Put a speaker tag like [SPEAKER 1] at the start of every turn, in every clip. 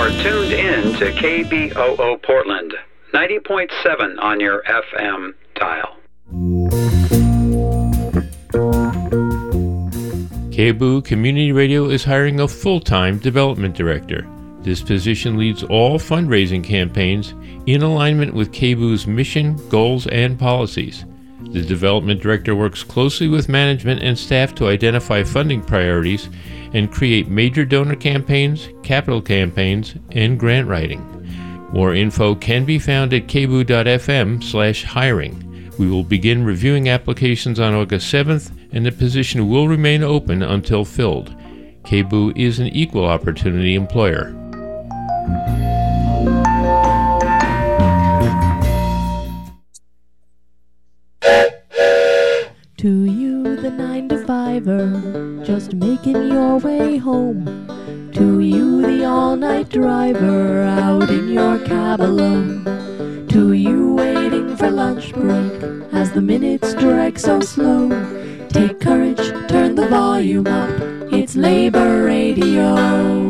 [SPEAKER 1] are tuned in to KBOO Portland, 90.7 on your FM dial.
[SPEAKER 2] KBOO Community Radio is hiring a full-time development director. This position leads all fundraising campaigns in alignment with KBOO's mission, goals, and policies. The development director works closely with management and staff to identify funding priorities and create major donor campaigns, capital campaigns, and grant writing. More info can be found at kboo.fm/hiring. We will begin reviewing applications on August 7th, and the position will remain open until filled. KBOO is an equal opportunity employer.
[SPEAKER 3] To you, the 9-to-5er, just making your way home. To you, the all-night driver, out in your cab alone. To you, waiting for lunch break, as the minutes drag so slow. Take courage, turn the volume up, it's Labor Radio.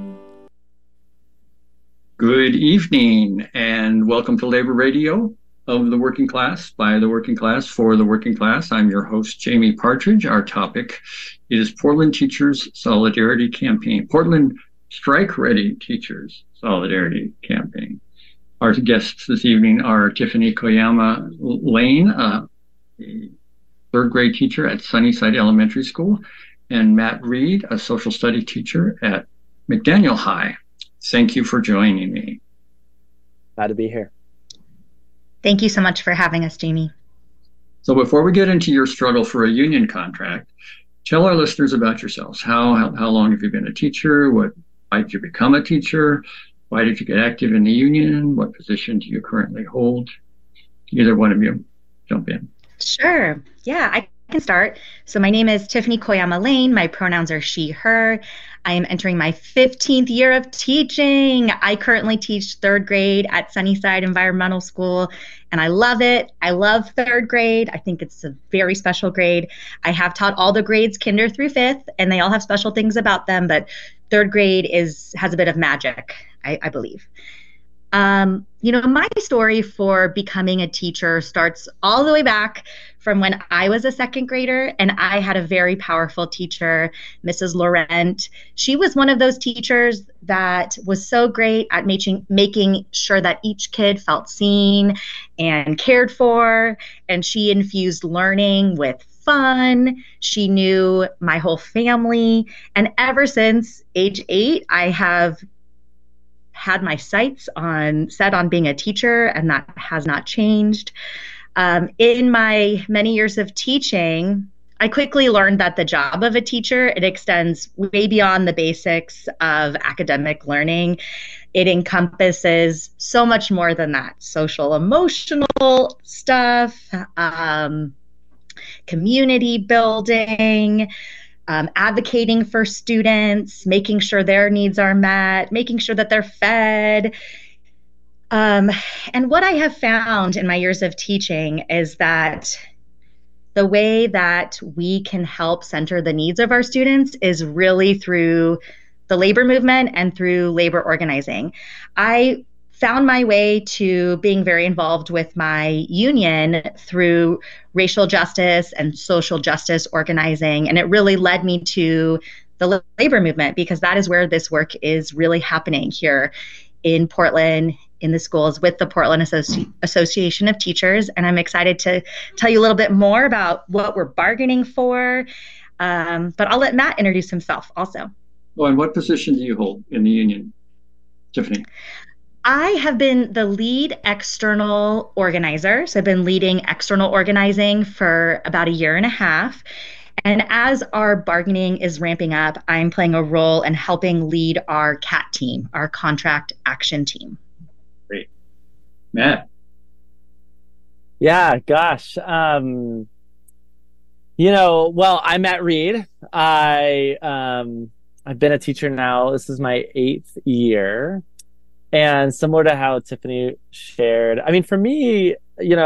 [SPEAKER 4] Good evening, and welcome to Labor Radio of the Working Class, by the Working Class, for the Working Class. I'm your host, Jamie Partridge. Our topic is Portland Teachers Solidarity Campaign, Portland Strike Ready Teachers Solidarity Campaign. Our guests this evening are Tiffany Koyama Lane, a third grade teacher at Sunnyside Elementary School, and Matt Reed, a social study teacher at McDaniel High. Thank you for joining me.
[SPEAKER 5] Glad to be here.
[SPEAKER 6] Thank you so much for having us, Jamie.
[SPEAKER 4] So before we get into your struggle for a union contract, tell our listeners about yourselves. How long have you been a teacher? Why did you become a teacher? Why did you get active in the union? What position do you currently hold? Either one of you, jump in.
[SPEAKER 6] Sure. Yeah, I can start. So my name is Tiffany Koyama Lane. My pronouns are she, her. I am entering my 15th year of teaching. I currently teach third grade at Sunnyside Environmental School, and I love it. I love third grade. I think it's a very special grade. I have taught all the grades, kinder through fifth, and they all have special things about them, but third grade has a bit of magic, I believe. My story for becoming a teacher starts all the way back from when I was a second grader, and I had a very powerful teacher, Mrs. Laurent. She was one of those teachers that was so great at making sure that each kid felt seen and cared for, and she infused learning with fun. She knew my whole family, and ever since age 8, I have had my sights set on being a teacher, and that has not changed. In my many years of teaching, I quickly learned that the job of a teacher, it extends way beyond the basics of academic learning. It encompasses so much more than that: social, emotional stuff, community building, advocating for students, making sure their needs are met, making sure that they're fed. And what I have found in my years of teaching is that the way that we can help center the needs of our students is really through the labor movement and through labor organizing. I found my way to being very involved with my union through racial justice and social justice organizing, and it really led me to the labor movement, because that is where this work is really happening here in Portland, in the schools, with the Portland Association of Teachers. And I'm excited to tell you a little bit more about what we're bargaining for, but I'll let Matt introduce himself also.
[SPEAKER 4] Well, and what position do you hold in the union, Tiffany?
[SPEAKER 6] I have been the lead external organizer. So I've been leading external organizing for about a year and a half. And as our bargaining is ramping up, I'm playing a role in helping lead our CAT team, our contract action team.
[SPEAKER 4] Great. Matt?
[SPEAKER 5] Yeah, gosh. I'm Matt Reed. I've been a teacher now. This is my 8th year. And similar to how Tiffany shared, I mean, for me,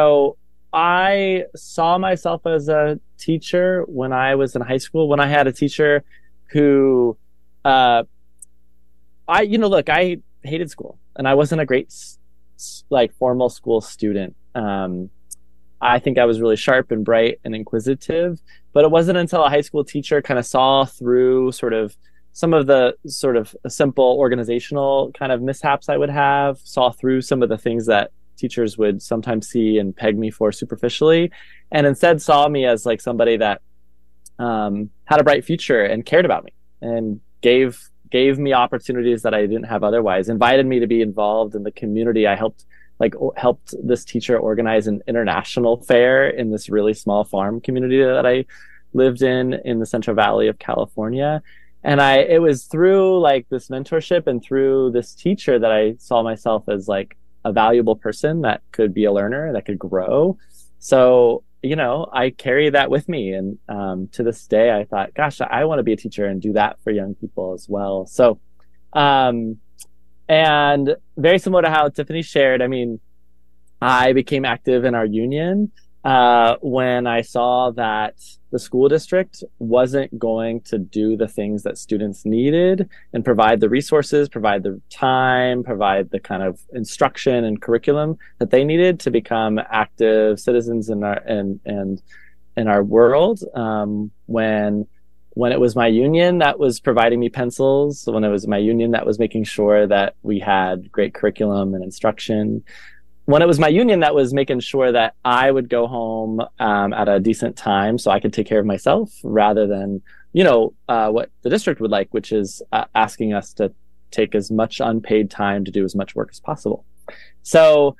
[SPEAKER 5] I saw myself as a teacher when I was in high school, when I had a teacher who, I hated school, and I wasn't a great like formal school student. I think I was really sharp and bright and inquisitive, but it wasn't until a high school teacher kind of saw through sort of some of the sort of simple organizational kind of mishaps I would have, saw through some of the things that teachers would sometimes see and peg me for superficially, and instead saw me as like somebody that had a bright future and cared about me and gave me opportunities that I didn't have otherwise, invited me to be involved in the community. I helped this teacher organize an international fair in this really small farm community that I lived in the Central Valley of California. And it was through like this mentorship and through this teacher that I saw myself as like a valuable person that could be a learner, that could grow. So, I carry that with me. And to this day, I thought, gosh, I want to be a teacher and do that for young people as well. So, and very similar to how Tiffany shared, I mean, I became active in our union when I saw that the school district wasn't going to do the things that students needed and provide the resources, provide the time, provide the kind of instruction and curriculum that they needed to become active citizens in our world. When it was my union that was providing me pencils, when it was my union that was making sure that we had great curriculum and instruction, when it was my union that was making sure that I would go home at a decent time so I could take care of myself rather than, what the district would like, which is asking us to take as much unpaid time to do as much work as possible. So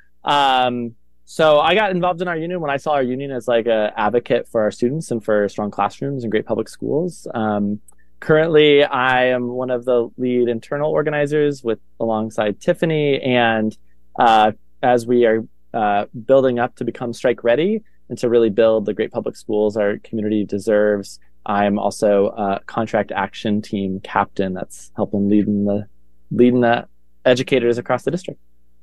[SPEAKER 5] I got involved in our union when I saw our union as like an advocate for our students and for strong classrooms and great public schools. Currently, I am one of the lead internal organizers alongside Tiffany, and as we are building up to become strike ready and to really build the great public schools our community deserves, I'm also a contract action team captain that's helping leading the educators across the district.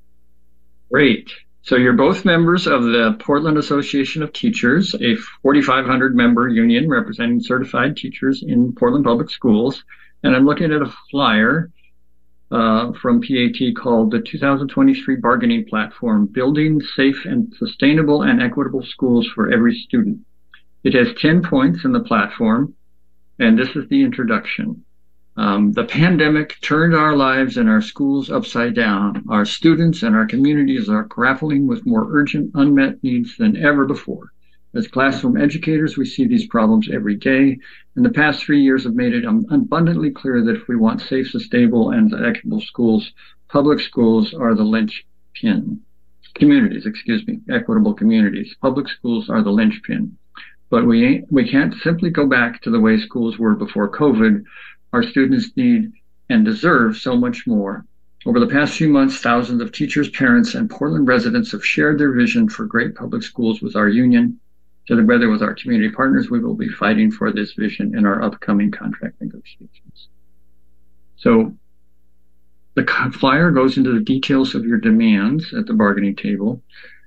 [SPEAKER 4] Great. So you're both members of the Portland Association of Teachers, a 4,500 member union representing certified teachers in Portland Public Schools. And I'm looking at a flyer from PAT called the 2023 Bargaining Platform, Building Safe and Sustainable and Equitable Schools for Every Student. It has 10 points in the platform, and this is the introduction. The pandemic turned our lives and our schools upside down. Our students and our communities are grappling with more urgent, unmet needs than ever before. As classroom educators, we see these problems every day, and the past 3 years have made it abundantly clear that if we want safe, sustainable, and equitable schools, public schools are the linchpin. Equitable communities. Public schools are the linchpin. But we can't simply go back to the way schools were before COVID. Our students need and deserve so much more. Over the past few months, thousands of teachers, parents, and Portland residents have shared their vision for great public schools with our union. Together with our community partners, we will be fighting for this vision in our upcoming contract negotiations. So the flyer goes into the details of your demands at the bargaining table.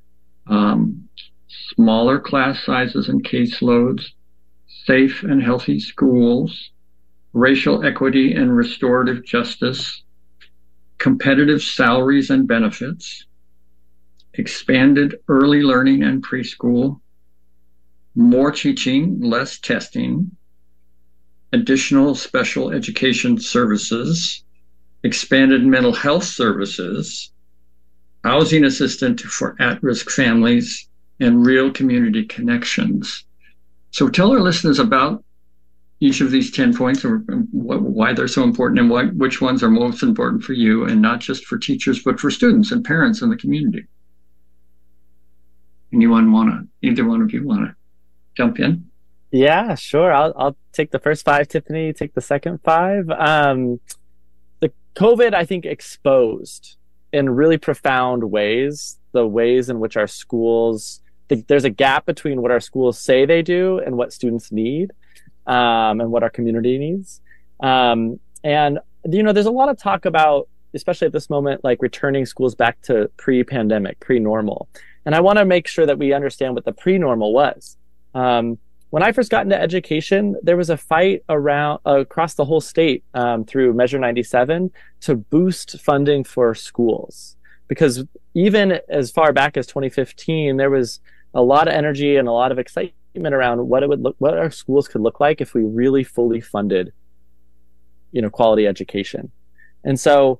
[SPEAKER 4] Smaller class sizes and caseloads, safe and healthy schools, racial equity and restorative justice, competitive salaries and benefits, expanded early learning and preschool, more teaching, less testing, additional special education services, expanded mental health services, housing assistance for at-risk families, and real community connections. So tell our listeners about each of these 10 points, or why they're so important, and which ones are most important for you, and not just for teachers, but for students and parents in the community. Either one of you want to jump in?
[SPEAKER 5] Yeah, sure. I'll take the first 5, Tiffany, take the second 5. The COVID, I think, exposed in really profound ways the ways in which our schools, there's a gap between what our schools say they do and what students need. And what our community needs. And, there's a lot of talk about, especially at this moment, like returning schools back to pre-pandemic, pre-normal. And I want to make sure that we understand what the pre-normal was. when I first got into education, there was a fight around across the whole state through Measure 97 to boost funding for schools. Because even as far back as 2015, there was a lot of energy and a lot of excitement around what our schools could look like if we really fully funded, quality education. And so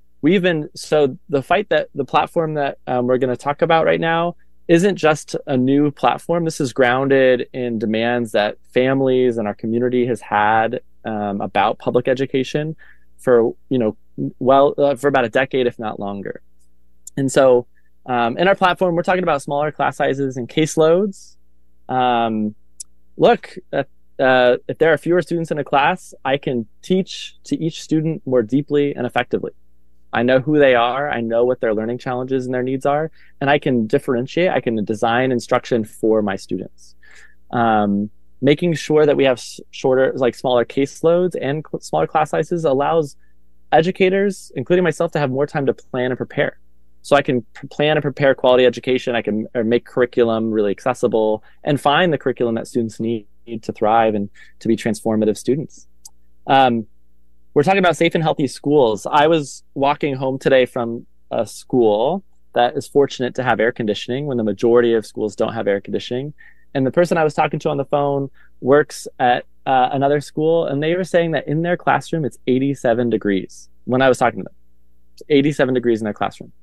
[SPEAKER 5] the platform that we're going to talk about right now isn't just a new platform. This is grounded in demands that families and our community has had about public education for about a decade, if not longer. And so in our platform, we're talking about smaller class sizes and caseloads. If there are fewer students in a class, I can teach to each student more deeply and effectively. I know who they are. I know what their learning challenges and their needs are, and I can differentiate. I can design instruction for my students. Making sure that we have smaller caseloads and smaller class sizes allows educators, including myself, to have more time to plan and prepare. So I can plan and prepare quality education. I can make curriculum really accessible and find the curriculum that students need to thrive and to be transformative students. We're talking about safe and healthy schools. I was walking home today from a school that is fortunate to have air conditioning when the majority of schools don't have air conditioning. And the person I was talking to on the phone works at another school, and they were saying that in their classroom, it's 87 degrees. When I was talking to them, it's 87 degrees in their classroom.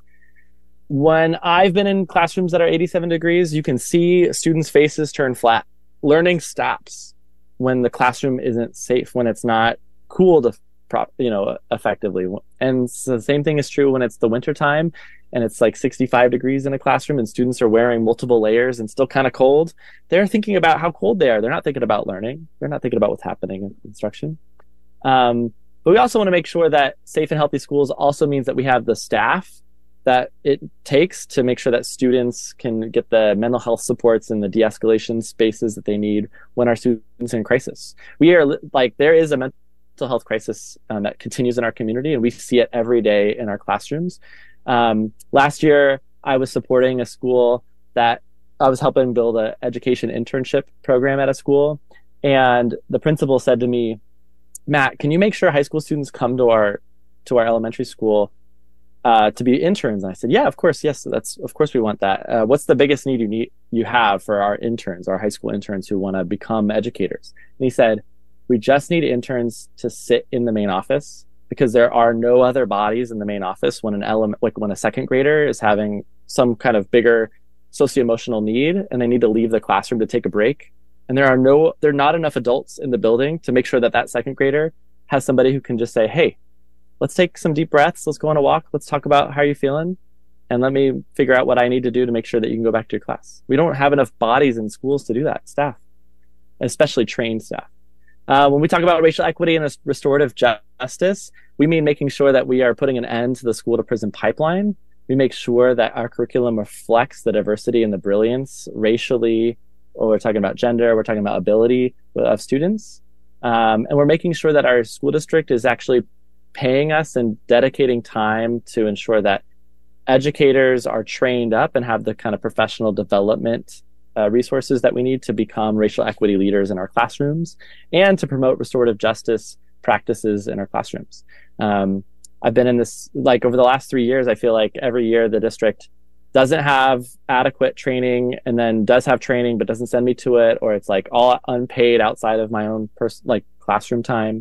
[SPEAKER 5] When I've been in classrooms that are 87 degrees, you can see students' faces turn flat. Learning stops when the classroom isn't safe, when it's not cooled effectively. And so the same thing is true when it's the winter time and it's like 65 degrees in a classroom and students are wearing multiple layers and still kind of cold. They're thinking about how cold they are. They're not thinking about learning. They're not thinking about what's happening in instruction. But we also want to make sure that safe and healthy schools also means that we have the staff that it takes to make sure that students can get the mental health supports and the de-escalation spaces that they need when our students are in crisis. There is a mental health crisis that continues in our community, and we see it every day in our classrooms. Last year, I was supporting a school that I was helping build an education internship program at a school. And the principal said to me, Matt, can you make sure high school students come to our elementary school to be interns? And I said, yeah, of course. Yes, of course we want that. What's the biggest need you have for our interns, our high school interns who want to become educators? And he said, we just need interns to sit in the main office because there are no other bodies in the main office when when a second grader is having some kind of bigger socio-emotional need and they need to leave the classroom to take a break. And there are not enough adults in the building to make sure that second grader has somebody who can just say, hey, let's take some deep breaths. Let's go on a walk. Let's talk about how you're feeling. And let me figure out what I need to do to make sure that you can go back to your class. We don't have enough bodies in schools to do that, staff, especially trained staff. When we talk about racial equity and restorative justice, we mean making sure that we are putting an end to the school to prison pipeline. We make sure that our curriculum reflects the diversity and the brilliance racially, or we're talking about gender, we're talking about ability of students. And we're making sure that our school district is actually paying us and dedicating time to ensure that educators are trained up and have the kind of professional development resources that we need to become racial equity leaders in our classrooms and to promote restorative justice practices in our classrooms. I've been in this, over the last 3 years, I feel like every year the district doesn't have adequate training and then does have training but doesn't send me to it, or it's all unpaid outside of my own classroom time.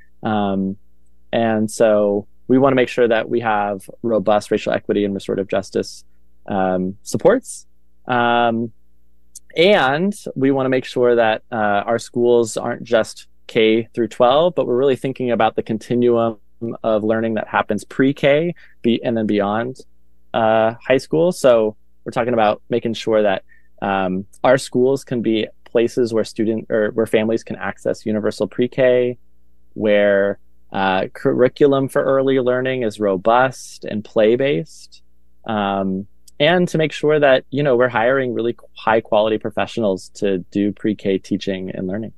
[SPEAKER 5] And so we want to make sure that we have robust racial equity and restorative justice supports. And we want to make sure that our schools aren't just K through 12, but we're really thinking about the continuum of learning that happens pre-K and then beyond high school. So we're talking about making sure that our schools can be places where where families can access universal pre-K, where curriculum for early learning is robust and play-based. And to make sure that, we're hiring really high quality professionals to do pre-K teaching and learning.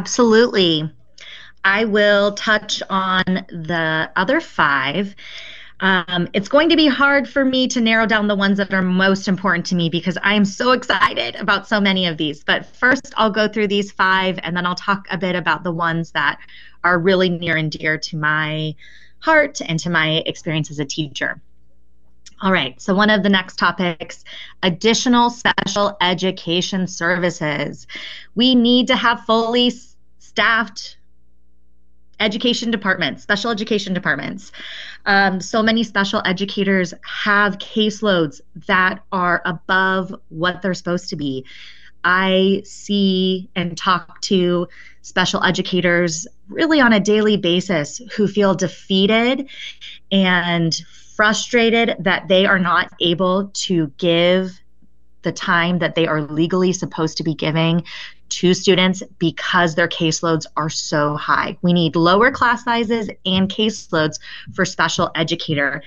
[SPEAKER 6] Absolutely. I will touch on the other 5. It's going to be hard for me to narrow down the ones that are most important to me because I am so excited about so many of these. But first, I'll go through these 5, and then I'll talk a bit about the ones that are really near and dear to my heart and to my experience as a teacher. All right, so one of the next topics, additional special education services. We need to have fully staffed education departments, special education departments. So many special educators have caseloads that are above what they're supposed to be. I see and talk to special educators really on a daily basis who feel defeated and frustrated that they are not able to give the time that they are legally supposed to be giving to students because their caseloads are so high. We need lower class sizes and caseloads for special educators.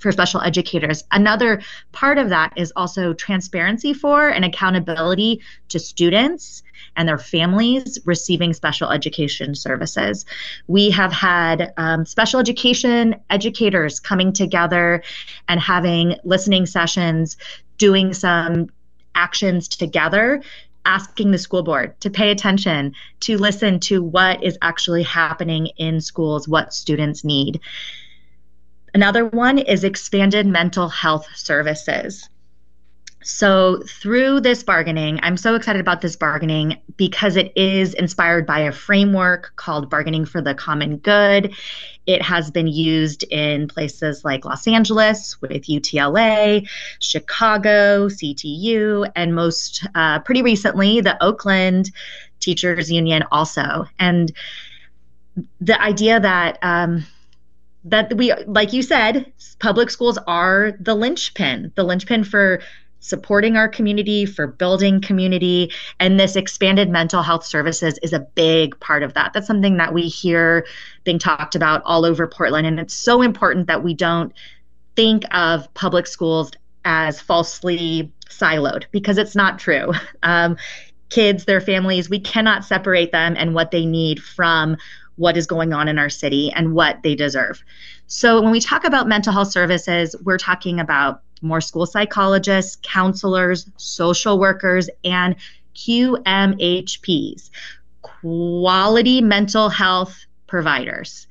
[SPEAKER 6] Another part of that is also transparency for and accountability to students and their families receiving special education services. We have had special education educators coming together and having listening sessions, doing some actions together, asking the school board to pay attention, to listen to what is actually happening in schools, what students need. Another one is expanded mental health services. So through this bargaining, I'm so excited about this bargaining because it is inspired by a framework called Bargaining for the Common Good. It has been used in places like Los Angeles with UTLA, Chicago, CTU, and most pretty recently, the Oakland Teachers Union also. And the idea that that we, like you said, public schools are the linchpin for supporting our community, for building community, and this expanded mental health services is a big part of that. That's something that we hear being talked about all over Portland, and it's so important that we don't think of public schools as falsely siloed, because it's not true. Kids, their families, we cannot separate them and what they need from what is going on in our city and what they deserve. So when we talk about mental health services, we're talking about more school psychologists, counselors, social workers, and QMHPs, quality mental health providers.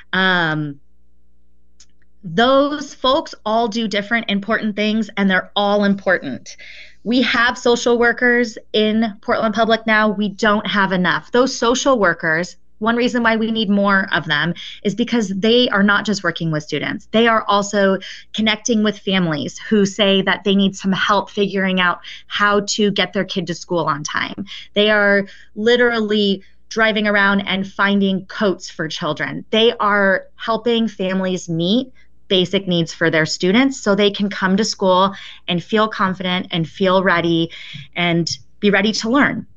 [SPEAKER 6] Those folks all do different important things, and they're all important. We have social workers in Portland Public now. We don't have enough. Those social workers, one reason why we need more of them is because they are not just working with students. They are also connecting with families who say that they need some help figuring out how to get their kid to school on time. They are literally driving around and finding coats for children. They are helping families meet basic needs for their students so they can come to school and feel confident and feel ready and be ready to learn.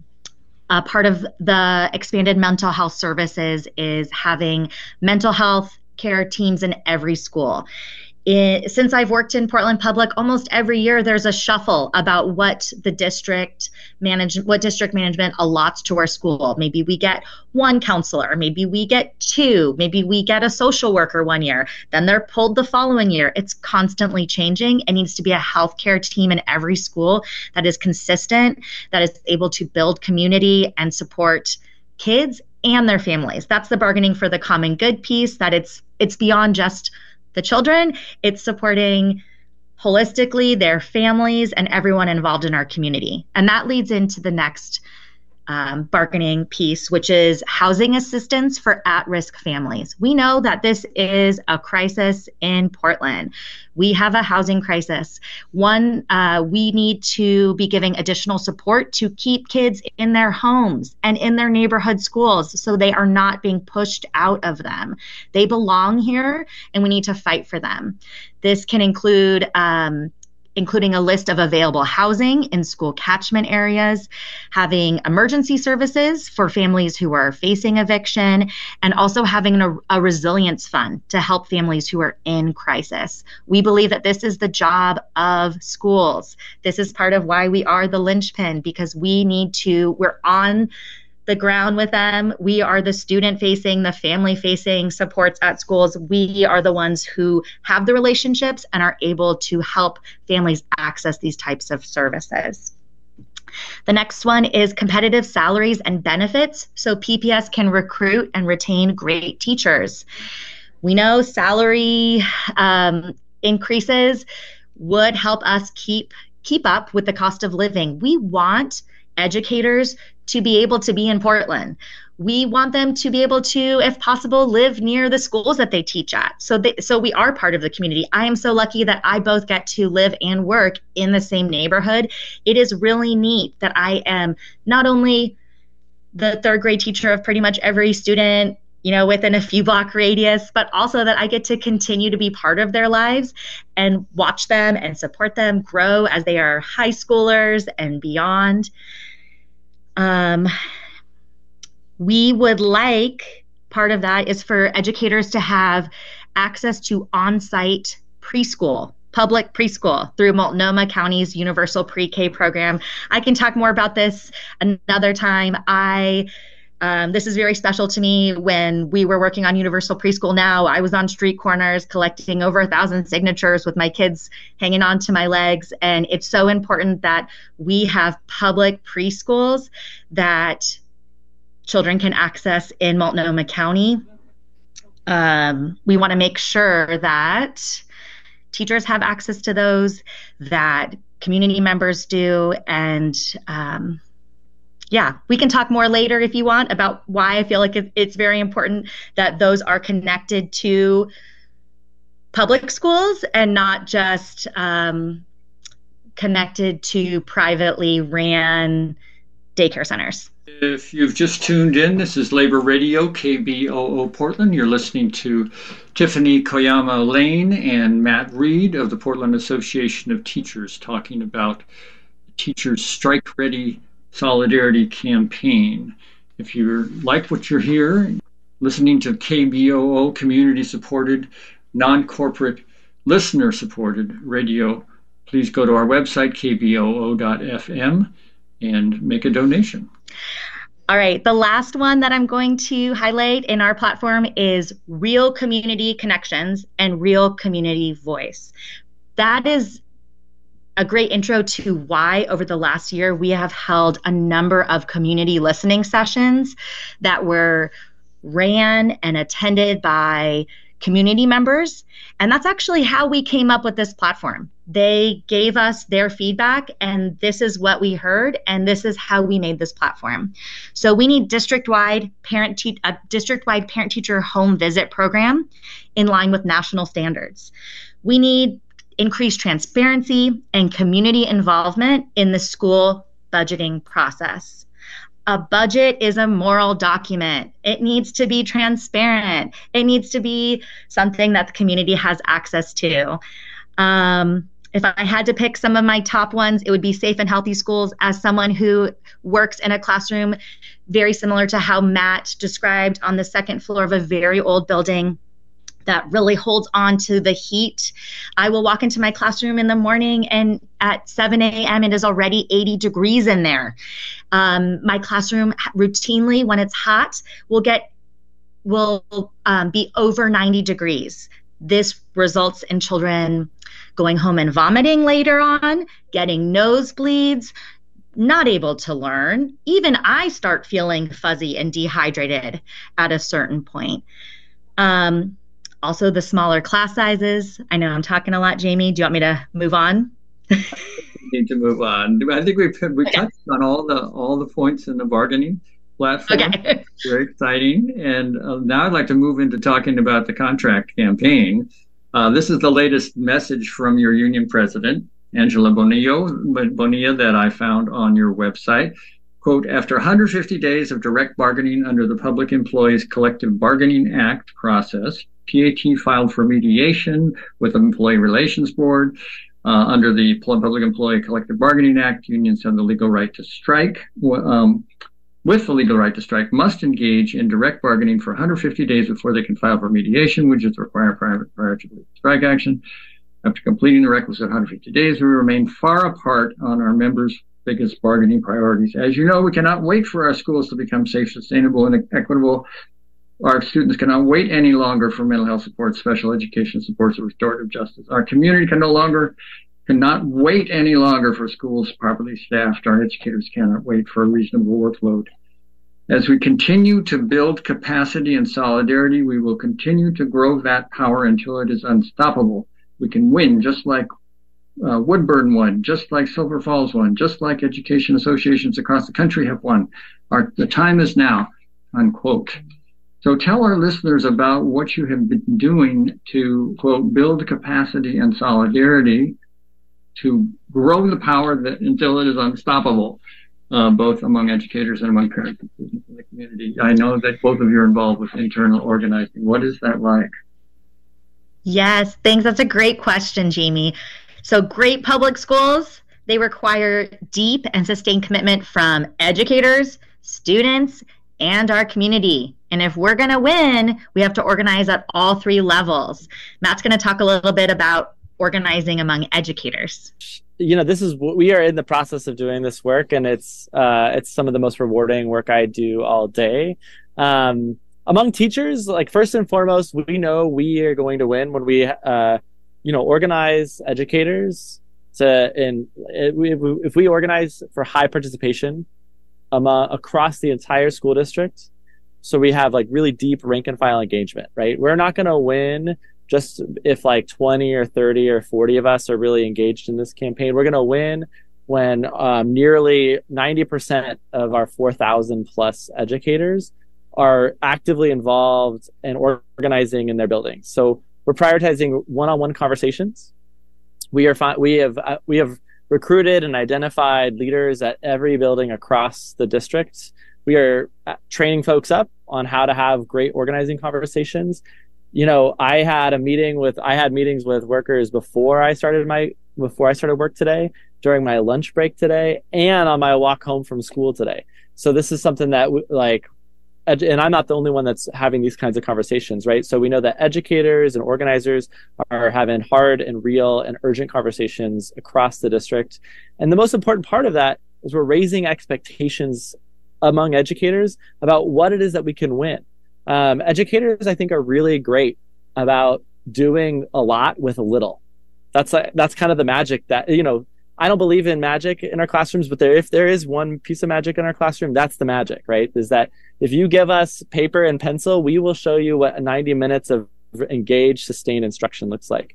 [SPEAKER 6] Part of the expanded mental health services is having mental health care teams in every school. Since I've worked in Portland Public, almost every year there's a shuffle about what district management allots to our school. Maybe we get one counselor, maybe we get two, maybe we get a social worker one year, then they're pulled the following year. It's constantly changing. It needs to be a healthcare team in every school that is consistent, that is able to build community and support kids and their families. That's the bargaining for the common good piece, that it's beyond just the children, it's supporting holistically their families and everyone involved in our community. And that leads into the next bargaining piece, which is housing assistance for at-risk families. We know that this is a crisis in Portland. We have a housing crisis. One, we need to be giving additional support to keep kids in their homes and in their neighborhood schools so they are not being pushed out of them. They belong here, and we need to fight for them. This can include including a list of available housing in school catchment areas, having emergency services for families who are facing eviction, and also having a resilience fund to help families who are in crisis. We believe that this is the job of schools. This is part of why we are the linchpin, because we're on the ground with them. We are the student-facing, the family-facing supports at schools. We are the ones who have the relationships and are able to help families access these types of services. The next one is competitive salaries and benefits, so PPS can recruit and retain great teachers. We know salary increases would help us keep up with the cost of living. We want educators to be able to be in Portland. We want them to be able to, if possible, live near the schools that they teach at. So we are part of the community. I am so lucky that I both get to live and work in the same neighborhood. It is really neat that I am not only the third grade teacher of pretty much every student, within a few block radius, but also that I get to continue to be part of their lives and watch them and support them grow as they are high schoolers and beyond. We would like, part of that is for educators to have access to on-site preschool, public preschool through Multnomah County's Universal Pre-K program. I can talk more about this another time. This is very special to me. When we were working on Universal Preschool Now, I was on street corners collecting over 1,000 signatures with my kids hanging on to my legs. And it's so important that we have public preschools that children can access in Multnomah County. We want to make sure that teachers have access to those, that community members do, and we can talk more later if you want about why I feel like it's very important that those are connected to public schools and not just connected to privately ran daycare centers.
[SPEAKER 4] If you've just tuned in, this is Labor Radio, KBOO Portland. You're listening to Tiffany Koyama Lane and Matt Reed of the Portland Association of Teachers talking about the Teachers Strike Ready Solidarity Campaign. If you like what you're hearing, listening to KBOO, community-supported, non-corporate, listener-supported radio, please go to our website, kboo.fm, and make a donation.
[SPEAKER 6] All right, the last one that I'm going to highlight in our platform is Real Community Connections and Real Community Voice. That is a great intro to why over the last year we have held a number of community listening sessions that were ran and attended by community members. And that's actually how we came up with this platform. They gave us their feedback, and this is what we heard, and this is how we made this platform. So we need district-wide parent-teacher home visit program in line with national standards. We need increased transparency and community involvement in the school budgeting process. A budget is a moral document. It needs to be transparent. It needs to be something that the community has access to. If I had to pick some of my top ones, it would be safe and healthy schools. As someone who works in a classroom very similar to how Matt described on the second floor of a very old building that really holds on to the heat. I will walk into my classroom in the morning and at 7 a.m. it is already 80 degrees in there. My classroom routinely, when it's hot, will be over 90 degrees. This results in children going home and vomiting later on, getting nosebleeds, not able to learn. Even I start feeling fuzzy and dehydrated at a certain point. Also, the smaller class sizes. I know I'm talking a lot, Jamie. Do you want me to move on?
[SPEAKER 4] We need to move on. I think we touched on all the points in the bargaining platform.
[SPEAKER 6] Okay.
[SPEAKER 4] Very exciting. And now I'd like to move into talking about the contract campaign. This is the latest message from your union president, Angela Bonilla, that I found on your website. Quote, after 150 days of direct bargaining under the Public Employees Collective Bargaining Act process, PAT filed for mediation with the Employee Relations Board. Under the Public Employee Collective Bargaining Act, unions have the legal right to strike. With the legal right to strike, must engage in direct bargaining for 150 days before they can file for mediation, which is required prior to strike action. After completing the requisite 150 days, we remain far apart on our members' biggest bargaining priorities. As you know, we cannot wait for our schools to become safe, sustainable, and equitable. Our students cannot wait any longer for mental health support, special education supports, or restorative justice. Our community cannot wait any longer for schools properly staffed. Our educators cannot wait for a reasonable workload. As we continue to build capacity and solidarity, we will continue to grow that power until it is unstoppable. We can win just like Woodburn won, just like Silver Falls won, just like education associations across the country have won. The time is now, unquote. So tell our listeners about what you have been doing to, quote, build capacity and solidarity to grow the power until it is unstoppable, both among educators and among parents and students in the community. I know that both of you are involved with internal organizing. What is that like?
[SPEAKER 6] Yes, thanks. That's a great question, Jamie. So great public schools, they require deep and sustained commitment from educators, students, and our community. And if we're going to win, we have to organize at all three levels. Matt's going to talk a little bit about organizing among educators.
[SPEAKER 5] We are in the process of doing this work, and it's some of the most rewarding work I do all day. Among teachers, like first and foremost, we know we are going to win when we, organize educators if we organize for high participation across the entire school district. So we have like really deep rank and file engagement, right? We're not going to win just if like 20 or 30 or 40 of us are really engaged in this campaign. We're going to win when nearly 90% of our 4,000 plus educators are actively involved and organizing in their buildings. So we're prioritizing one-on-one conversations. We have recruited and identified leaders at every building across the district. We are training folks up on how to have great organizing conversations. I had meetings with workers before I started work today, during my lunch break today, and on my walk home from school today. So this is something that and I'm not the only one that's having these kinds of conversations, right? So we know that educators and organizers are having hard and real and urgent conversations across the district. And the most important part of that is we're raising expectations among educators about what it is that we can win. Educators, I think, are really great about doing a lot with a little. That's kind of the magic that, I don't believe in magic in our classrooms, but if there is one piece of magic in our classroom, that's the magic, right? Is that if you give us paper and pencil, we will show you what 90 minutes of engaged, sustained instruction looks like.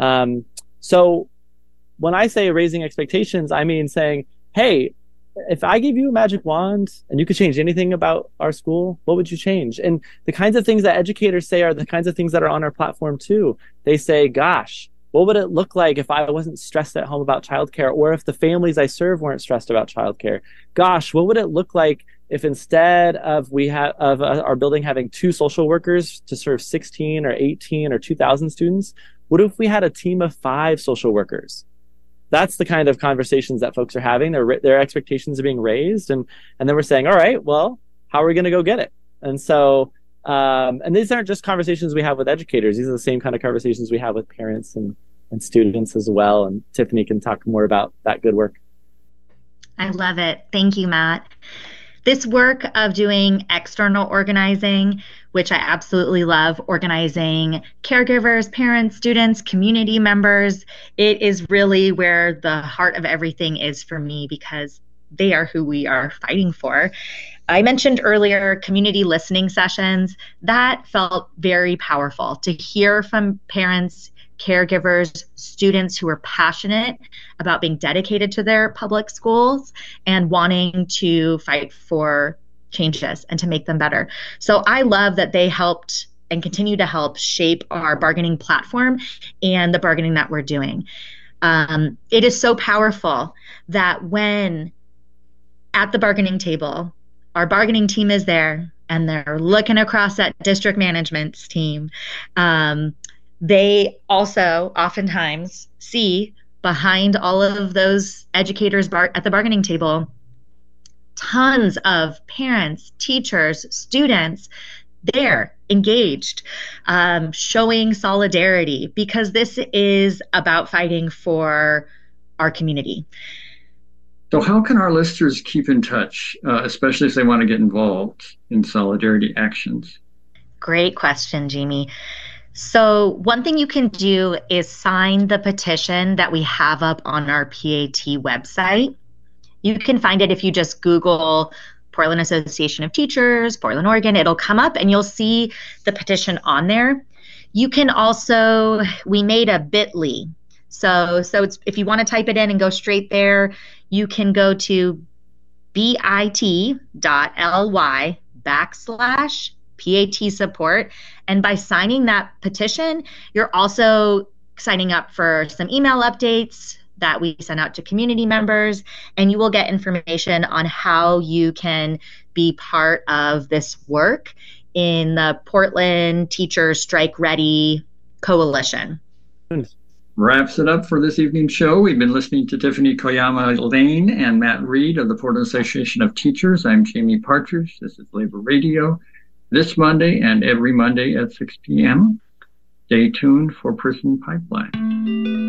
[SPEAKER 5] So when I say raising expectations, I mean saying, hey, if I gave you a magic wand and you could change anything about our school, what would you change? And the kinds of things that educators say are the kinds of things that are on our platform too. They say, gosh, what would it look like if I wasn't stressed at home about childcare, or if the families I serve weren't stressed about childcare? Gosh, what would it look like if instead of our building having 2 social workers to serve 16 or 18 or 2,000 students, what if we had a team of 5 social workers? That's the kind of conversations that folks are having. Their expectations are being raised, and then we're saying, all right, well, how are we going to go get it? And so, and these aren't just conversations we have with educators. These are the same kind of conversations we have with parents and students as well. And Tiffany can talk more about that good work.
[SPEAKER 6] I love it. Thank you, Matt. This work of doing external organizing, which I absolutely love, organizing caregivers, parents, students, community members, it is really where the heart of everything is for me, because they are who we are fighting for. I mentioned earlier community listening sessions. That felt very powerful to hear from parents, caregivers, students who are passionate about being dedicated to their public schools and wanting to fight for changes and to make them better. So I love that they helped and continue to help shape our bargaining platform and the bargaining that we're doing. It is so powerful that when at the bargaining table, our bargaining team is there and they're looking across at district management's team, they also oftentimes see behind all of those educators at the bargaining table tons of parents, teachers, students there engaged, showing solidarity, because this is about fighting for our community.
[SPEAKER 4] So how can our listeners keep in touch, especially if they want to get involved in solidarity actions?
[SPEAKER 6] Great question, Jamie. So one thing you can do is sign the petition that we have up on our PAT website. You can find it if you just Google Portland Association of Teachers, Portland, Oregon. It'll come up and you'll see the petition on there. You can also, we made a bit.ly. So it's, if you want to type it in and go straight there, you can go to bit.ly/PAT support. And by signing that petition, you're also signing up for some email updates that we send out to community members, and you will get information on how you can be part of this work in the Portland Teachers Strike Ready Coalition.
[SPEAKER 4] Wraps it up for this evening's show. We've been listening to Tiffany Koyama Lane and Matt Reed of the Portland Association of Teachers. I'm Jamie Partridge. This is Labor Radio. This Monday and every Monday at 6 p.m. Stay tuned for Prison Pipeline.